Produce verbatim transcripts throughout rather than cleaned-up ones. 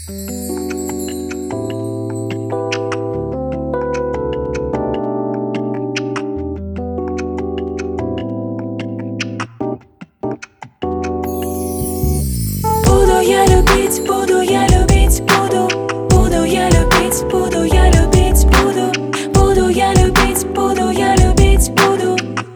Буду я любить, буду я любить, буду. Буду я любить, буду я любить, буду. Буду я любить, буду я любить, буду.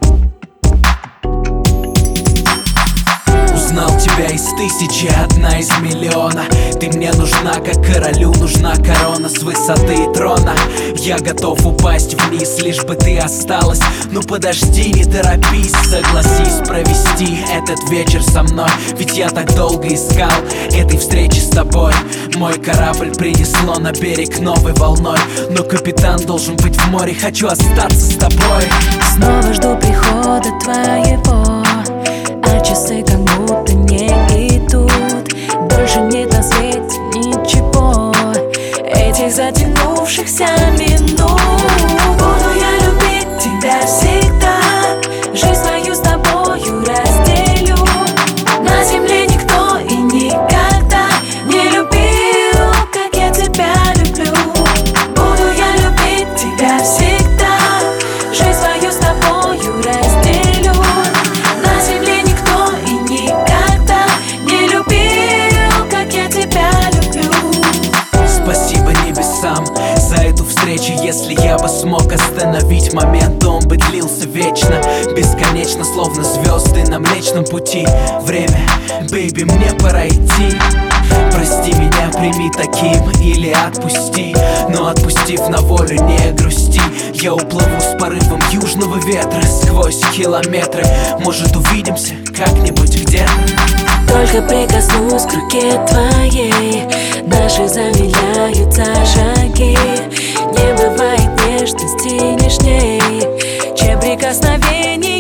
Узнал тебя из тысячи, одна из миллиона. Ты мне нужна, как королю нужна корона с высоты трона. Я готов упасть вниз, лишь бы ты осталась. Ну подожди, не торопись, согласись провести этот вечер со мной. Ведь я так долго искал этой встречи с тобой. Мой корабль принесло на берег новой волной, но капитан должен быть в море, хочу остаться с тобой. Снова жду прихода твоего, а часы как будто не идут. Больше нет на свете ничего, этих затянувшихся минут. Буду я любить тебя всегда, жизнь свою с тобою разделю. На земле никто и никогда не любил, как я тебя люблю. Буду я любить тебя всегда, жизнь свою с тобою разделю. На земле никто и никогда не любил, как я тебя люблю. Спасибо небесам за эту встречу. Если я бы смог остановить момент, то он бы длился вечно, бесконечно, словно звезды на Млечном Пути. Время, бэйби, мне пора идти. Прости меня, прими таким или отпусти. Но отпустив на волю, не грусти. Я уплыву с порывом южного ветра сквозь километры. Может, увидимся как-нибудь где-то. Только прикоснусь к руке твоей, наши замедляются шаги. Не бывает нежности нежней, чем прикосновение